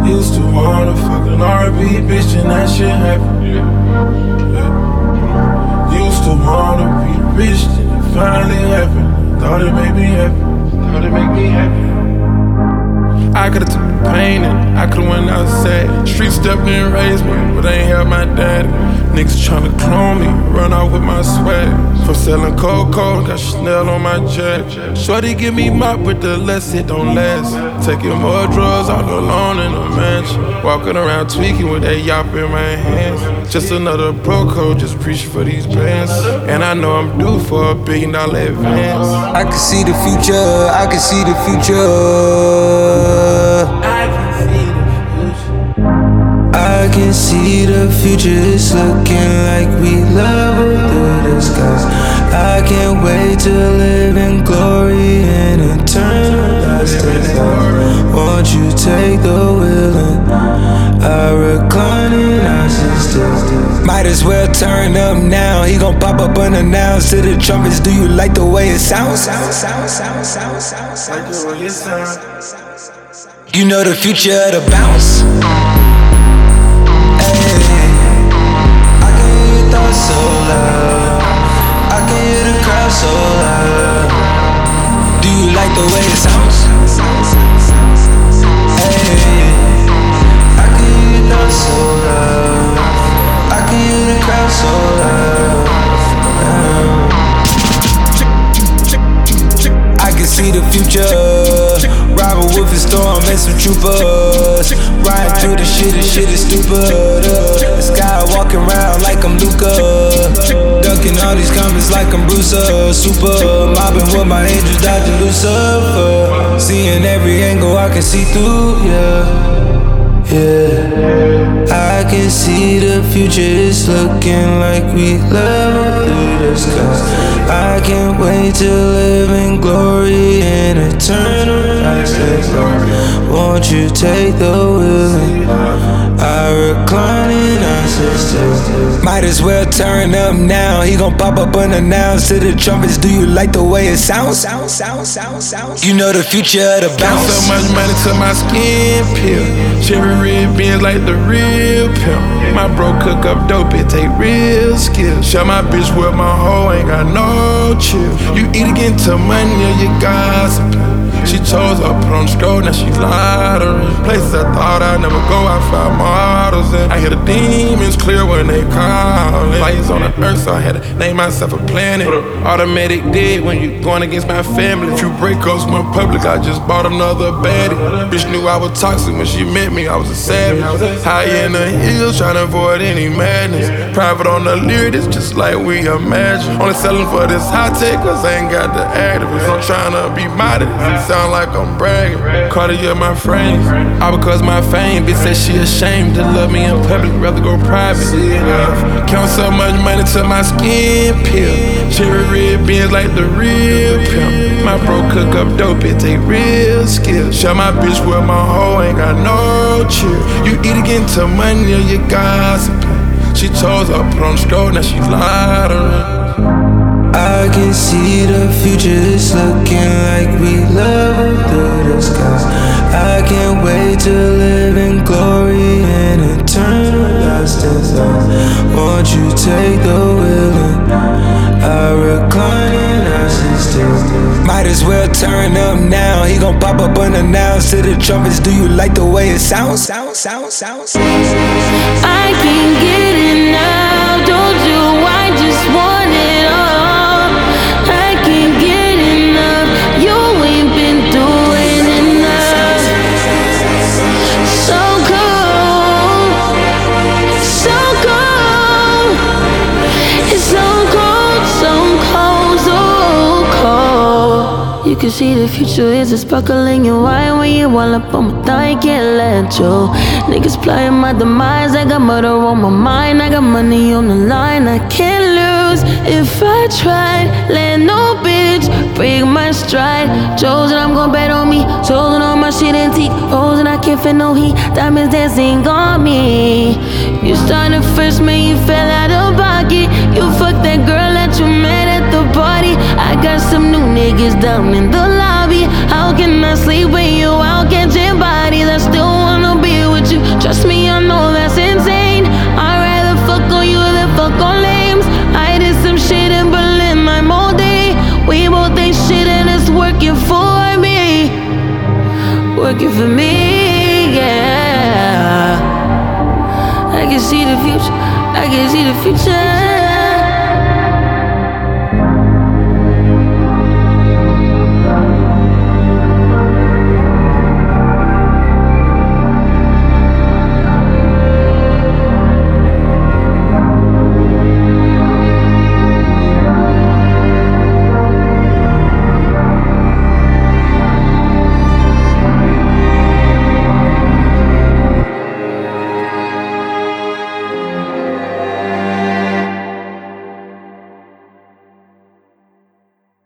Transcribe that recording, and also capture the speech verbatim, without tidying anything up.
Used to wanna fuck an R and B bitch and that shit happened. Yeah. Yeah. Used to wanna be rich and it finally happened. Thought it made me happy. Thought it made me happy. I could've took the pain and I could've went outside. Street stepped in, raised me, but I ain't have my daddy. Niggas tryna clone me, run out with my swag. From selling cocoa, got Chanel on my jacket. Shorty give me mop, but the less it don't last. Taking more drugs all alone in a mansion. Walking around tweaking with that yop in my hands. Just another pro code, just preaching for these bands. And I know I'm due for a billion dollar advance. I can see the future, I can see the future. I can see the future. I can see the future, it's looking like we level through the skies. I can't wait to live in glory and eternal life. Won't you take the wheel and I recline and I sit still. Might as well turn up now. He gon' pop up unannounced to the trumpets. Do you like the way it sounds? Like the way it sounds. You know the future of the bounce. Hey, I can hear your thoughts so loud. I can hear the crowd so loud. Do you like the way it sounds? Hey, I can hear your thoughts so loud. I can hear the crowd so loud. I can see the future. Robert Wolf and Storm and some troopers. Riding through the shit, this shit is stupid. Uh, the sky walking around like I'm Luka. Ducking all these comments like I'm Bruce. Uh, super mobbing with my angels, dodging Lucifer. Seeing every angle I can see through, yeah. Yeah, I can see the future, it's looking like we level through the skies. I can't wait to live in glory and eternal life. Won't you take the wheel and I recline and I sit still. Might as well turn up now. He gon' pop up unannounced to the trumpets. Do you like the way it sounds? You know the future of the bounce. Got so much money to my skin peel. Cherry red beans like the real pimp. My bro cook up dope, it take real skill. Shut my bitch with my hoe, ain't got no chill. You eat again to money or you gossip. She chose her put on the stroll, now she lottery. Places I thought I'd never go, I found models in. I hear the demons clear when they call. Lights on the earth, so I had to name myself a planet. Automatic dead when you going against my family. Few breakups went public, I just bought another baddie. Bitch knew I was toxic when she met me, I was a savage. High in the hills, trying to avoid any madness. Private on the lyric, it's just like we imagine. Only selling for this high tech, cause I ain't got the activists. I'm trying to be modest. Sound like I'm bragging. Cartier my frames. All because my fame. Bitch said she ashamed to love me in public, rather go private. Yeah. Count so much money to my skin peel. Cherry red beans like the real pimp. My bro cook up dope, it take real skill. Shut my bitch with my hoe, ain't got no chill. You eat again to money or you gossip. She chose her put on the stroll, now she lottery. I can see the future, it's looking like we level through the skies. I can't wait to live in glory and eternal lasting life. Won't you take the wheel and I recline and I sit still. Might as well turn up now. He gon' pop up unannounced to the trumpets. Do you like the way it sounds? Sound, sound, sound, sound. I can't get it now, don't you? I just want it all. You can see the future is a sparkle in your eye. When you all up on my thigh, can't let you. Niggas playing my demise, I got murder on my mind. I got money on the line, I can't lose. If I tried, let no bitch break my stride. Chosen, I'm gon' bet on me. Chosen on my shit antique. Posing, I can't fit no heat. Diamonds dancing on me. You started first, man, you fell out of pocket. You fucked that girl that you met at the party. I got some new niggas down in the lobby. How can I sleep with you out catching bodies? I still wanna be with working for me, yeah. I can see the future, I can see the future.